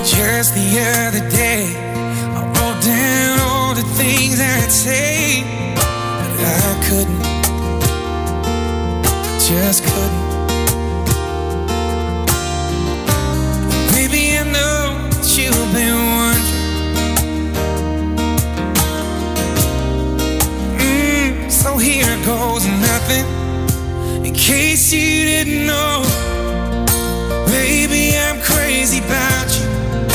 Just the other day, I wrote down all the things I'd say, but I couldn't, just couldn't. Baby, I know that you've been wondering. So here goes nothing, in case you didn't know. Baby, I'm crazy about you.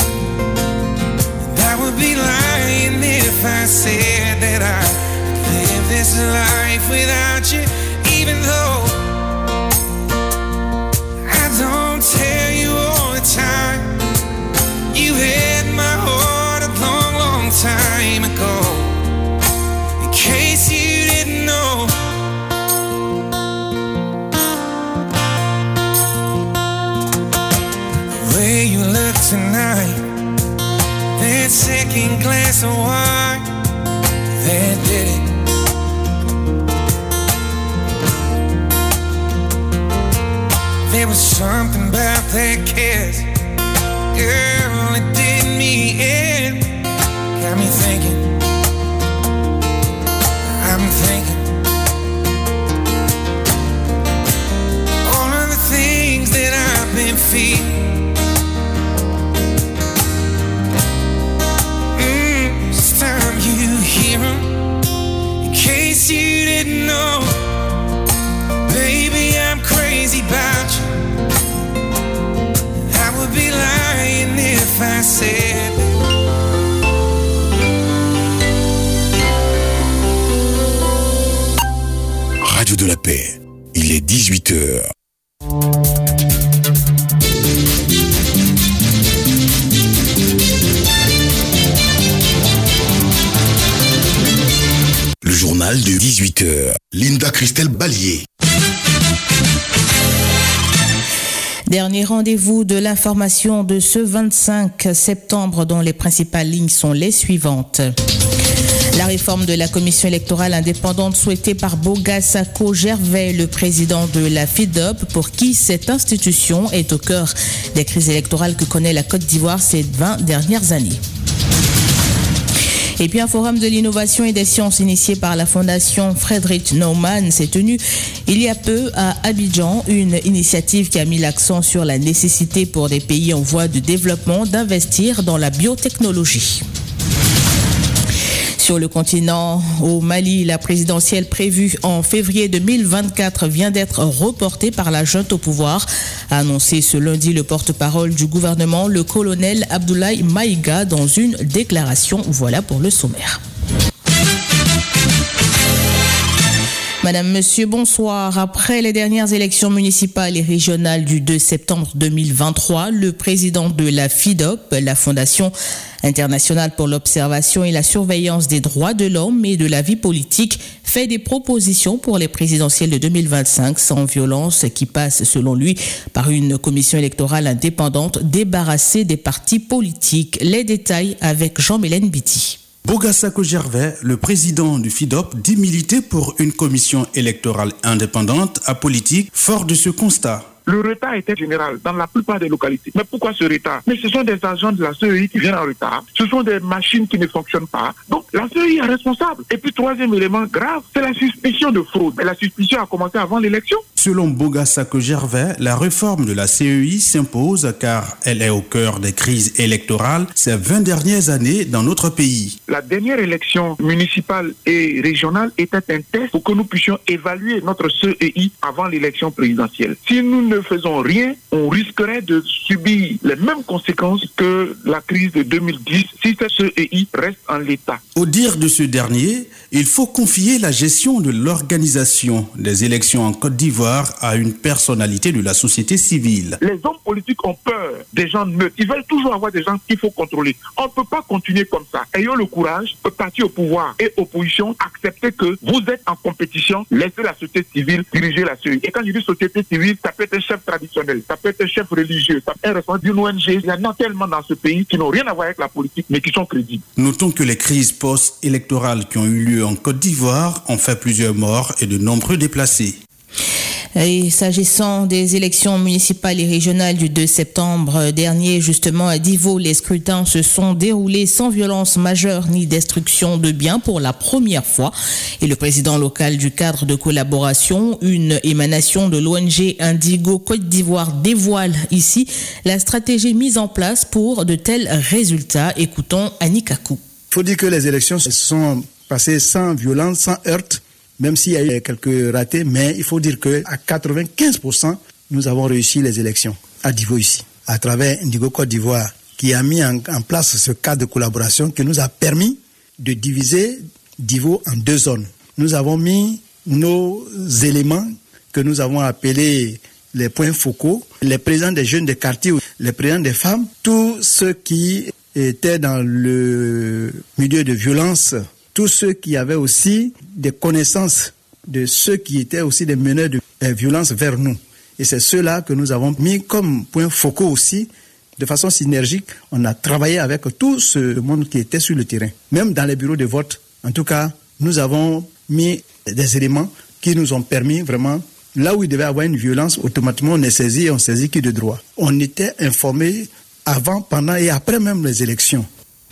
I would be lying if I said that I live this life without you, even though I don't tell you all the time. You had my heart a long, long time ago. In case you didn't know. The way you look tonight, that second glass of wine, that did it. There was something about that kiss, girl, it did me in. Got me thinking, I'm thinking all of the things that I've been feeling. Time you hear him, in case you didn't know. Baby, I'm crazy about you. I would be lying if I said. Radio de la Paix, il est 18h. Le journal de 18h. Linda Christelle Ballier. Dernier rendez-vous de l'information de ce 25 septembre dont les principales lignes sont les suivantes. La réforme de la commission électorale indépendante souhaitée par Boga Sako Gervais, le président de la FIDOP, pour qui cette institution est au cœur des crises électorales que connaît la Côte d'Ivoire ces 20 dernières années. Et puis un forum de l'innovation et des sciences initié par la fondation Frédéric Naumann s'est tenu il y a peu à Abidjan, une initiative qui a mis l'accent sur la nécessité pour des pays en voie de développement d'investir dans la biotechnologie. Sur le continent, au Mali, la présidentielle prévue en février 2024 vient d'être reportée par la junte au pouvoir, a annoncé ce lundi le porte-parole du gouvernement, le colonel Abdoulaye Maïga, dans une déclaration. Voilà pour le sommaire. Madame, Monsieur, bonsoir. Après les dernières élections municipales et régionales du 2 septembre 2023, le président de la FIDOP, la Fondation internationale pour l'observation et la surveillance des droits de l'homme et de la vie politique, fait des propositions pour les présidentielles de 2025 sans violence qui passent, selon lui, par une commission électorale indépendante débarrassée des partis politiques. Les détails avec Jean-Mélène Biti. Boga Sako Gervais, le président du FIDOP, dit militer pour une commission électorale indépendante, apolitique, fort de ce constat. Le retard était général dans la plupart des localités. Mais pourquoi ce retard? Mais ce sont des agents de la CEI qui viennent en retard. Ce sont des machines qui ne fonctionnent pas. Donc la CEI est responsable. Et puis troisième élément grave, c'est la suspicion de fraude. Et la suspicion a commencé avant l'élection. Selon Boga Sako Gervais, la réforme de la CEI s'impose car elle est au cœur des crises électorales ces 20 dernières années dans notre pays. La dernière élection municipale et régionale était un test pour que nous puissions évaluer notre CEI avant l'élection présidentielle. Si nous ne faisons rien, on risquerait de subir les mêmes conséquences que la crise de 2010 si cette CEI reste en l'état. Au dire de ce dernier, il faut confier la gestion de l'organisation des élections en Côte d'Ivoire à une personnalité de la société civile. Les hommes politiques ont peur des gens neutres. Ils veulent toujours avoir des gens qu'il faut contrôler. On ne peut pas continuer comme ça. Ayons le courage, parti au pouvoir et opposition, accepter que vous êtes en compétition, laissez la société civile diriger la CEI. Et quand je dis société civile, ça peut être un chef traditionnel, ça peut être un chef religieux, ça peut être un responsable d'une ONG. Il y en a tellement dans ce pays qui n'ont rien à voir avec la politique, mais qui sont crédibles. Notons que les crises post-électorales qui ont eu lieu en Côte d'Ivoire ont fait plusieurs morts et de nombreux déplacés. Et s'agissant des élections municipales et régionales du 2 septembre dernier, justement à Divo, les scrutins se sont déroulés sans violence majeure ni destruction de biens pour la première fois. Et le président local du cadre de collaboration, une émanation de l'ONG Indigo Côte d'Ivoire, dévoile ici la stratégie mise en place pour de tels résultats. Écoutons Annie Kakou. Il faut dire que les élections se sont passées sans violence, sans heurts, même s'il y a eu quelques ratés, mais il faut dire qu'à 95%, nous avons réussi les élections à Divo ici, à travers Indigo Côte d'Ivoire, qui a mis en place ce cadre de collaboration qui nous a permis de diviser Divo en 2 zones. Nous avons mis nos éléments que nous avons appelés les points focaux, les présidents des jeunes des quartiers, les présidents des femmes, tous ceux qui étaient dans le milieu de violence, tous ceux qui avaient aussi des connaissances de ceux qui étaient aussi des meneurs de violence vers nous. Et c'est ceux-là que nous avons mis comme points focaux aussi. De façon synergique, on a travaillé avec tout ce monde qui était sur le terrain. Même dans les bureaux de vote, en tout cas, nous avons mis des éléments qui nous ont permis vraiment, là où il devait y avoir une violence, automatiquement on est saisi et on saisit qui de droit. On était informés avant, pendant et après même les élections.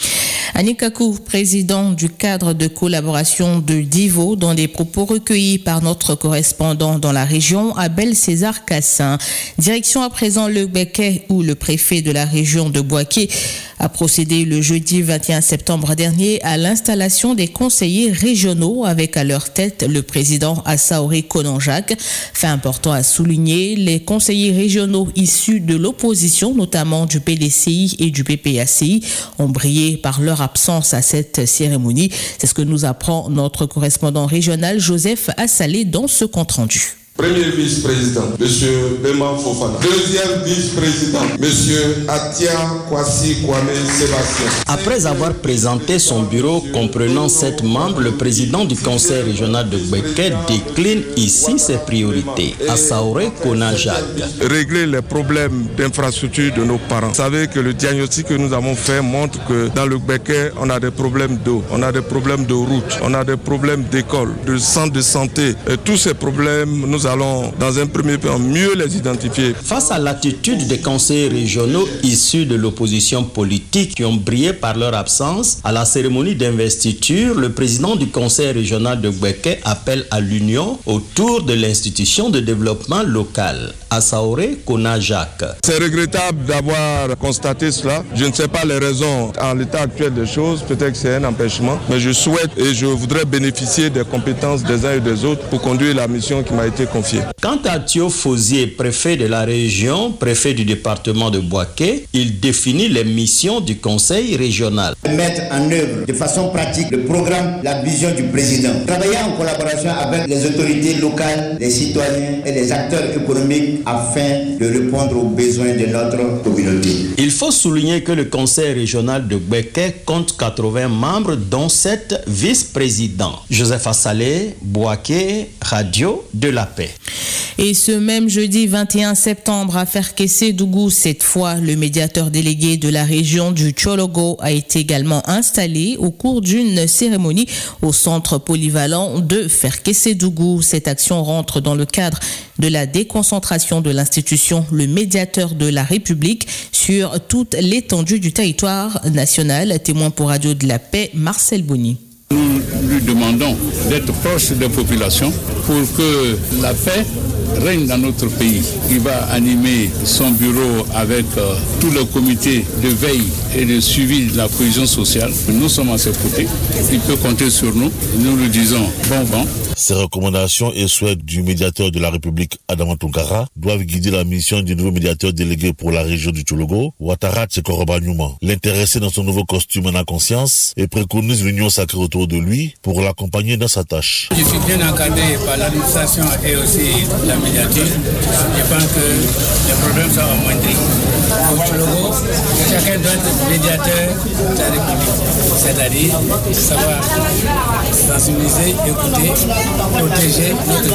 Annie Kakou, président du cadre de collaboration de Divo, dans des propos recueillis par notre correspondant dans la région, Abel César Cassin. Direction à présent le Gbeke, où le préfet de la région de Bouaké a procédé le jeudi 21 septembre dernier à l'installation des conseillers régionaux avec à leur tête le président Assaoré Konanjak. Fait important à souligner, les conseillers régionaux issus de l'opposition, notamment du PDCI et du PPACI, ont brillé par leur absence à cette cérémonie. C'est ce que nous apprend notre correspondant régional Joseph Assalé dans ce compte-rendu. Premier vice-président, M. Bema Fofana. Deuxième vice-président, M. Atia Kwasi Kwame Sébastien. Après avoir présenté son bureau comprenant 7 membres, le président du conseil régional de Gbeke décline ici ses priorités. Assaoré Konanjak. Régler les problèmes d'infrastructure de nos parents. Vous savez que le diagnostic que nous avons fait montre que dans le Gbeke, on a des problèmes d'eau, on a des problèmes de route, on a des problèmes d'école, de centre de santé. Et tous ces problèmes, nous allons dans un premier temps mieux les identifier. Face à l'attitude des conseillers régionaux issus de l'opposition politique qui ont brillé par leur absence, à la cérémonie d'investiture, le président du conseil régional de Gbeke appelle à l'union autour de l'institution de développement local, Assaoré Konanjak. C'est regrettable d'avoir constaté cela. Je ne sais pas les raisons en l'état actuel des choses, peut-être que c'est un empêchement, mais je souhaite et je voudrais bénéficier des compétences des uns et des autres pour conduire la mission qui m'a été confiée. Quant à Thio Fosier, préfet de la région, préfet du département de Bouaké, il définit les missions du conseil régional. Mettre en œuvre de façon pratique le programme, la vision du président. Travailler en collaboration avec les autorités locales, les citoyens et les acteurs économiques afin de répondre aux besoins de notre communauté. Il faut souligner que le conseil régional de Gbeke compte 80 membres, dont 7 vice-présidents. Joseph Assalé, Bouaké, Radio de la Paix. Et ce même jeudi 21 septembre à Ferkessé-Dougou, cette fois, le médiateur délégué de la région du Tchologo a été également installé au cours d'une cérémonie au centre polyvalent de Ferkessé-Dougou. Cette action rentre dans le cadre de la déconcentration de l'institution, le médiateur de la République, sur toute l'étendue du territoire national. Témoin pour Radio de la Paix, Marcel Bonny. Nous lui demandons d'être proche des populations pour que la paix règne dans notre pays. Il va animer son bureau avec tout le comité de veille et de suivi de la cohésion sociale. Nous sommes à ses côtés. Il peut compter sur nous. Nous lui disons bon vent. Ces recommandations et souhaits du médiateur de la République, Adama Tonkara, doivent guider la mission du nouveau médiateur délégué pour la région du Tchologo, Ouattara Tsekoroba Nyouma. L'intéressé dans son nouveau costume en a conscience et préconise l'union sacrée autour de lui pour l'accompagner dans sa tâche. Je suis bien encadré par l'administration et aussi la médiature. Je pense que les problèmes sont amoindris. Au Tchologo, chacun doit être médiateur de la République, c'est-à-dire savoir sensibiliser, écouter, protéger notre culture.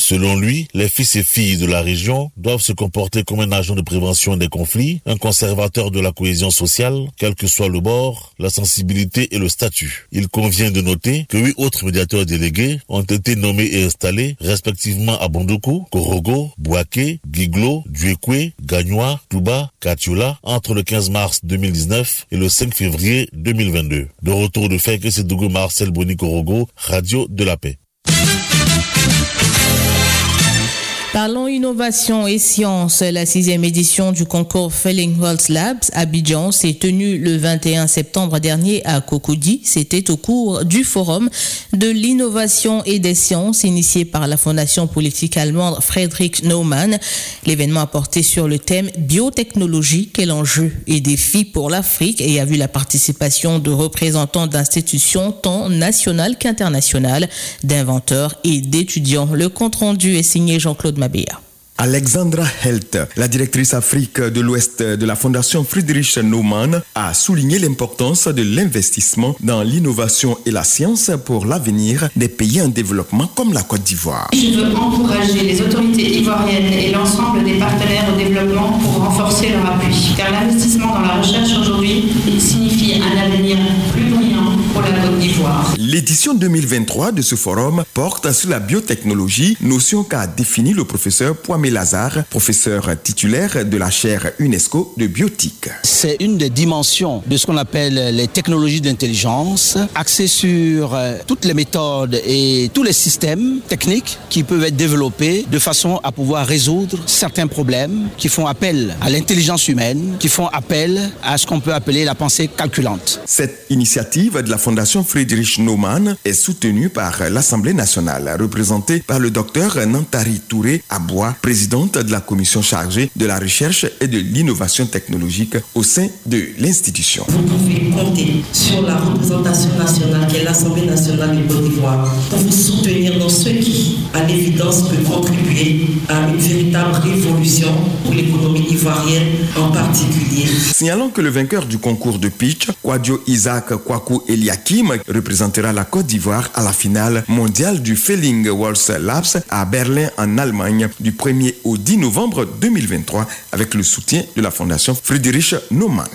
Selon lui, les fils et filles de la région doivent se comporter comme un agent de prévention des conflits, un conservateur de la cohésion sociale, quel que soit le bord, la sensibilité et le statut. Il convient de noter que 8 autres médiateurs délégués ont été nommés et installés respectivement à Bondoukou, Korogo, Bouaké, Guiglo, Duekwe, Gagnoa, Touba, Katiola entre le 15 mars 2019 et le 5 février 2022. De retour de Feke Sédougou Marcel Boni Korogo, Radio de la Paix. Parlons innovation et sciences. La 6e édition du concours Fellingholtz Labs Abidjan s'est tenue le 21 septembre dernier à Cocody. C'était au cours du forum de l'innovation et des sciences initié par la fondation politique allemande Friedrich Naumann. L'événement a porté sur le thème biotechnologie, quel enjeu et défi pour l'Afrique, et a vu la participation de représentants d'institutions tant nationales qu'internationales, d'inventeurs et d'étudiants. Le compte rendu est signé Jean-Claude Mabéa. Alexandra Helt, la directrice Afrique de l'Ouest de la Fondation Friedrich Naumann, a souligné l'importance de l'investissement dans l'innovation et la science pour l'avenir des pays en développement comme la Côte d'Ivoire. Je veux encourager les autorités ivoiriennes et l'ensemble des partenaires au développement pour renforcer leur appui. Car l'investissement dans la recherche aujourd'hui signifie un avenir plus brillant pour la Côte d'Ivoire. L'édition 2023 de ce forum porte sur la biotechnologie, notion qu'a définie le professeur Kwame Lazare, professeur titulaire de la chaire UNESCO de biotique. C'est une des dimensions de ce qu'on appelle les technologies d'intelligence, axées sur toutes les méthodes et tous les systèmes techniques qui peuvent être développés de façon à pouvoir résoudre certains problèmes qui font appel à l'intelligence humaine, qui font appel à ce qu'on peut appeler la pensée calculante. Cette initiative de la Fondation Friedrich Naumann est soutenue par l'Assemblée nationale, représentée par le docteur Nantari Touré Aboua, présidente de la commission chargée de la recherche et de l'innovation technologique au sein de l'institution. Vous pouvez compter sur la représentation nationale qui est l'Assemblée nationale de Côte d'Ivoire pour vous soutenir dans ce qui, à l'évidence, peut contribuer à une véritable révolution pour l'économie ivoirienne en particulier. Signalons que le vainqueur du concours de pitch, Kwadio Isaac Kwaku Eliakim, représentera la Côte d'Ivoire à la finale mondiale du Fellingholtz Labs à Berlin en Allemagne du 1er au 10 novembre 2023 avec le soutien de la Fondation Friedrich Naumann.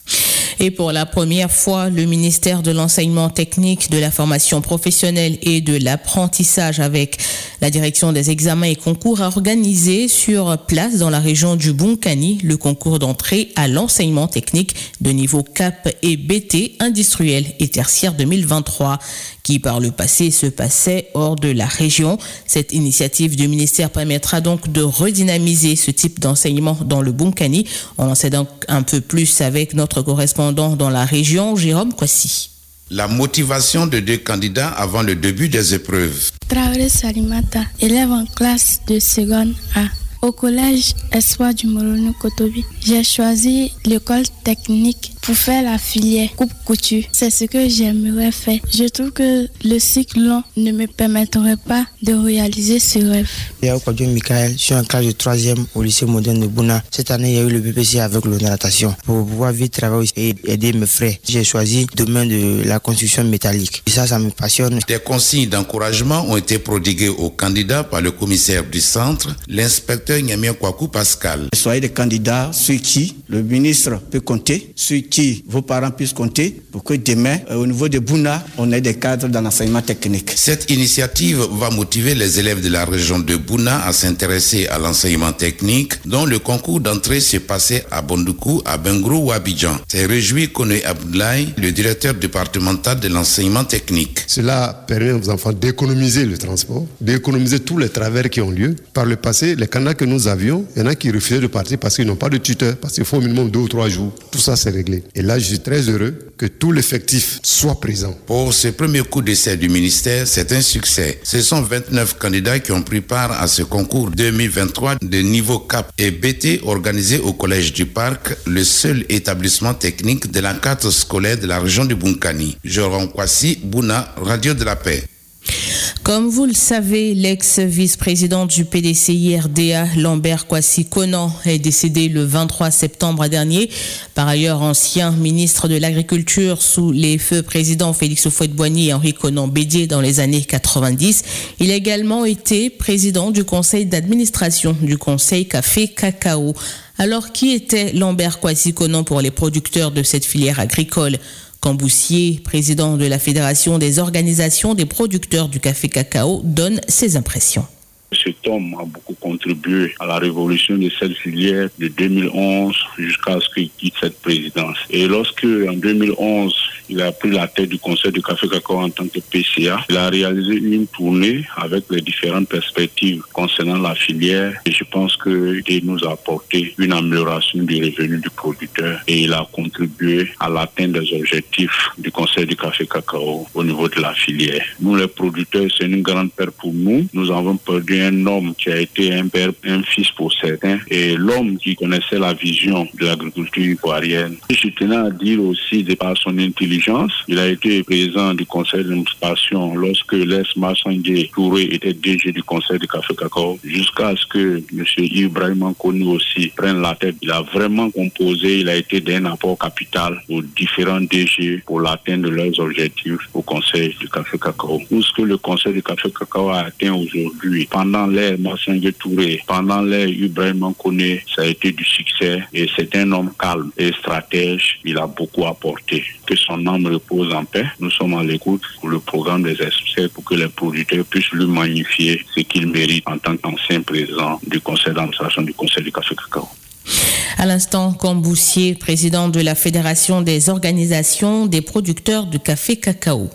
Et pour la première fois, le ministère de l'enseignement technique, de la formation professionnelle et de l'apprentissage avec la direction des examens et concours a organisé sur place dans la région du Bunkani le concours d'entrée à l'enseignement technique de niveau CAP et BT industriel et tertiaire 2023 qui par le passé se passait hors de la région. Cette initiative du ministère permettra donc de redynamiser ce type d'enseignement dans le Bunkani. On en sait donc un peu plus avec notre correspondant dans la région, Jérôme Kwasi. La motivation de 2 candidats avant le début des épreuves. Traoré Salimata, élève en classe de seconde A. Au collège Espoir du Morono Kotobi, j'ai choisi l'école technique pour faire la filière coupe-couture. C'est ce que j'aimerais faire. Je trouve que le cycle long ne me permettrait pas de réaliser ce rêve. Michael, je suis en classe de 3e au lycée moderne de Bouna. Cette année, il y a eu le BPC avec la natation. Pour pouvoir vite travailler et aider mes frères, j'ai choisi le domaine de la construction métallique. Et ça me passionne. Des consignes d'encouragement ont été prodiguées aux candidats par le commissaire du centre, l'inspecteur Nyamien Kwaku Pascal. Soyez des candidats sur qui le ministre peut compter, sur qui vos parents puissent compter pour que demain, au niveau de Bouna, on ait des cadres dans l'enseignement technique. Cette initiative va motiver les élèves de la région de Bouna à s'intéresser à l'enseignement technique, dont le concours d'entrée se passait à Bondoukou, à Bengrou ou à Abidjan. C'est réjoui Koné Abdoulaye, le directeur départemental de l'enseignement technique. Cela permet aux enfants d'économiser le transport, d'économiser tous les travers qui ont lieu. Par le passé, les candidats que nous avions, il y en a qui refusaient de partir parce qu'ils n'ont pas de tuteur, parce qu'il faut au minimum 2 ou 3 jours. Tout ça, c'est réglé. Et là, je suis très heureux que tout l'effectif soit présent. Pour ce premier coup d'essai du ministère, c'est un succès. Ce sont 29 candidats qui ont pris part à ce concours 2023 de niveau CAP et BT organisé au Collège du Parc, le seul établissement technique de la carte scolaire de la région du Bunkani. Jérôme Kwasi, Bouna, Radio de la Paix. Comme vous le savez, l'ex-vice-président du PDCI-RDA, Lambert Kwasi Konan, est décédé le 23 septembre dernier. Par ailleurs, ancien ministre de l'Agriculture sous les feux présidents Félix Houphouët-Boigny et Henri Konan Bédié dans les années 90. Il a également été président du conseil d'administration du conseil Café Cacao. Alors, qui était Lambert Kwasi Konan pour les producteurs de cette filière agricole? Camboussier, président de la Fédération des organisations des producteurs du café cacao, donne ses impressions. Cet homme a beaucoup contribué à la révolution de cette filière de 2011 jusqu'à ce qu'il quitte cette présidence. Et lorsque, en 2011, il a pris la tête du conseil du café cacao en tant que PCA, il a réalisé une tournée avec les différentes perspectives concernant la filière. Et je pense qu'il nous a apporté une amélioration du revenu du producteur et il a contribué à l'atteinte des objectifs du conseil du café cacao au niveau de la filière. Nous, les producteurs, c'est une grande perte pour nous. Nous avons perdu un homme qui a été un père, un fils pour certains, et l'homme qui connaissait la vision de l'agriculture ivoirienne. Je tenais à dire aussi, de par son intelligence, il a été président du conseil d'administration lorsque Les Massangé Touré était DG du conseil du café cacao, jusqu'à ce que M. Ibrahim Koni aussi prenne la tête. Il a vraiment composé, il a été d'un apport capital aux différents DG pour l'atteinte de leurs objectifs au conseil du café cacao. Tout ce que le conseil du café cacao a atteint aujourd'hui, pendant l'ère Massangé Touré, pendant l'ère Ibrahim Kone, ça a été du succès et c'est un homme calme et stratège. Il a beaucoup apporté. Que son âme repose en paix. Nous sommes à l'écoute pour le programme des experts pour que les producteurs puissent lui magnifier ce qu'il mérite en tant qu'ancien président du conseil d'administration du conseil du café cacao. À l'instant, Camboussier, président de la Fédération des organisations des producteurs de café cacao.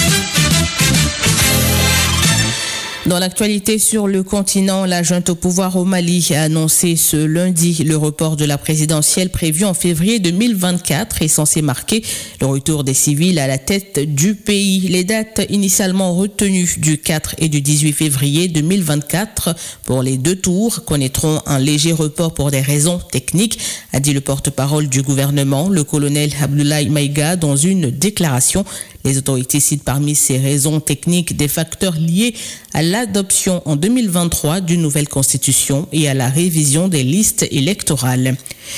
Dans l'actualité sur le continent, la junte au pouvoir au Mali a annoncé ce lundi le report de la présidentielle prévue en février 2024 est censé marquer le retour des civils à la tête du pays. Les dates initialement retenues du 4 et du 18 février 2024 pour les deux tours connaîtront un léger report pour des raisons techniques, a dit le porte-parole du gouvernement, le colonel Abdoulaye Maïga, dans une déclaration. Les autorités citent parmi ces raisons techniques des facteurs liés à l'adoption en 2023 d'une nouvelle constitution et à la révision des listes électorales.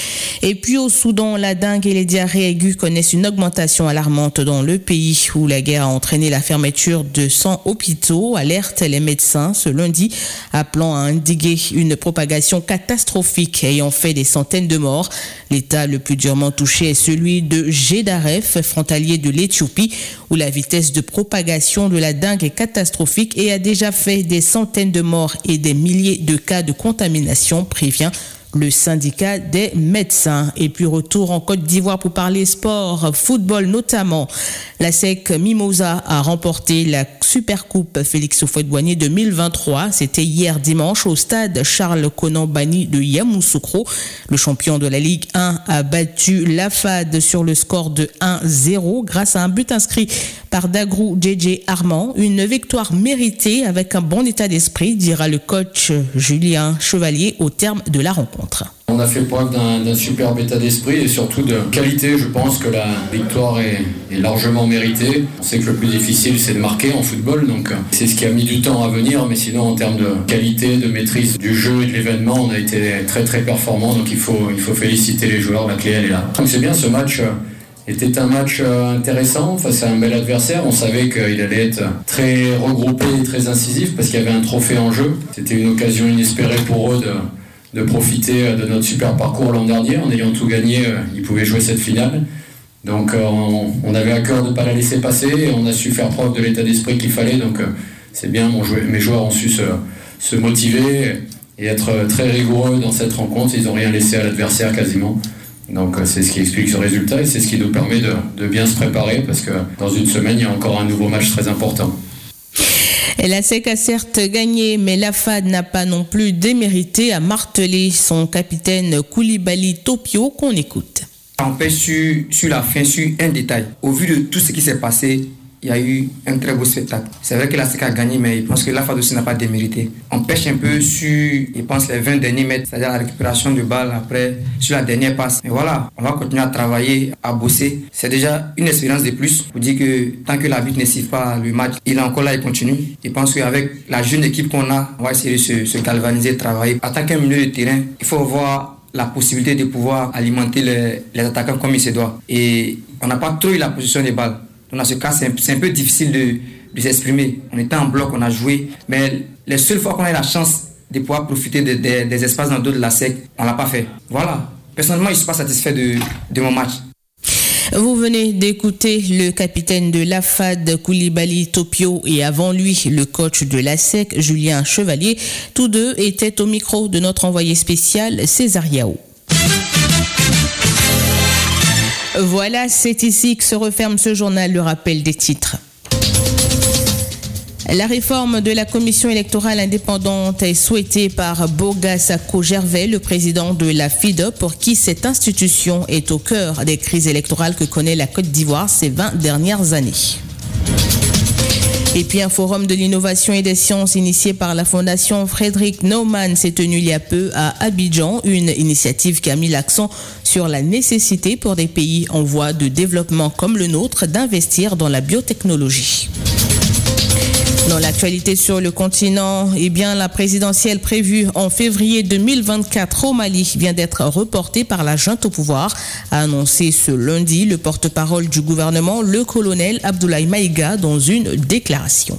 Et puis au Soudan, la dengue et les diarrhées aiguës connaissent une augmentation alarmante dans le pays où la guerre a entraîné la fermeture de 100 hôpitaux, alerte les médecins ce lundi, appelant à endiguer une propagation catastrophique ayant fait des centaines de morts. L'état le plus durement touché est celui de Gédaref, frontalier de l'Éthiopie, où la vitesse de propagation de la dengue est catastrophique et a déjà fait des centaines de morts et des milliers de cas de contamination, prévient le syndicat des médecins. Et puis retour en Côte d'Ivoire pour parler sport, football notamment. La SEC Mimosa a remporté la Supercoupe Félix Houphouët-Boigny 2023. C'était hier dimanche au stade Charles Konan Banny de Yamoussoukro. Le champion de la Ligue 1 a battu l'AFAD sur le score de 1-0 grâce à un but inscrit par Dagrou JJ Armand. Une victoire méritée avec un bon état d'esprit, dira le coach Julien Chevalier au terme de la rencontre. On a fait preuve d'un superbe état d'esprit et surtout de qualité. Je pense que la victoire est largement méritée. On sait que le plus difficile, c'est de marquer en football. Donc c'est ce qui a mis du temps à venir. Mais sinon, en termes de qualité, de maîtrise du jeu et de l'événement, on a été très très performants. Donc il faut féliciter les joueurs. La clé, elle est là. Donc c'est bien, ce match était un match intéressant face à un bel adversaire. On savait qu'il allait être très regroupé et très incisif parce qu'il y avait un trophée en jeu. C'était une occasion inespérée pour eux de profiter de notre super parcours l'an dernier. En ayant tout gagné, ils pouvaient jouer cette finale. Donc on avait à cœur de ne pas la laisser passer et on a su faire preuve de l'état d'esprit qu'il fallait. Donc c'est bien, mes joueurs ont su se motiver et être très rigoureux dans cette rencontre. Ils n'ont rien laissé à l'adversaire quasiment. Donc c'est ce qui explique ce résultat et c'est ce qui nous permet de bien se préparer parce que dans une semaine, il y a encore un nouveau match très important. Et la SEC a certes gagné, mais l'AFAD n'a pas non plus démérité, a martelé son capitaine Koulibaly Topio, qu'on écoute. On pêche sur la fin, sur un détail. Au vu de tout ce qui s'est passé, il y a eu un très beau spectacle. C'est vrai que la SEC a gagné, mais je pense que la FAD aussi n'a pas démérité. On pêche un peu sur, je pense, les 20 derniers mètres, c'est-à-dire la récupération de balle après, sur la dernière passe. Mais voilà, on va continuer à travailler, à bosser. C'est déjà une expérience de plus pour dire que tant que l'arbitre ne siffle pas le match, il est encore là, il continue. Je pense qu'avec la jeune équipe qu'on a, on va essayer de se galvaniser, travailler. En tant qu'un milieu de terrain, il faut voir la possibilité de pouvoir alimenter les attaquants comme il se doit. Et on n'a pas trop eu la position des balles. Donc dans ce cas, c'est un peu difficile de s'exprimer. On était en bloc, on a joué, mais les seules fois qu'on a eu la chance de pouvoir profiter des espaces dans le dos de la SEC, on ne l'a pas fait. Voilà. Personnellement, je ne suis pas satisfait de mon match. Vous venez d'écouter le capitaine de la FAD, Koulibaly Topio, et avant lui, le coach de la SEC, Julien Chevalier. Tous deux étaient au micro de notre envoyé spécial, César Yao. Voilà, c'est ici que se referme ce journal, le rappel des titres. La réforme de la commission électorale indépendante est souhaitée par Boga Sako Gervais, le président de la FIDOP, pour qui cette institution est au cœur des crises électorales que connaît la Côte d'Ivoire ces 20 dernières années. Et puis un forum de l'innovation et des sciences initié par la Fondation Frédéric Naumann s'est tenu il y a peu à Abidjan, une initiative qui a mis l'accent sur la nécessité pour des pays en voie de développement comme le nôtre d'investir dans la biotechnologie. Dans l'actualité sur le continent, la présidentielle prévue en février 2024 au Mali vient d'être reportée par la junte au pouvoir, a annoncé ce lundi le porte-parole du gouvernement, le colonel Abdoulaye Maïga, dans une déclaration.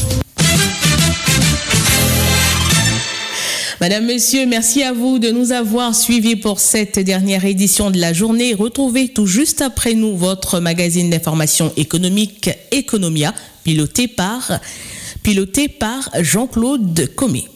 Madame, Monsieur, merci à vous de nous avoir suivis pour cette dernière édition de la journée. Retrouvez tout juste après nous votre magazine d'information économique Economia, piloté par Jean-Claude Comé.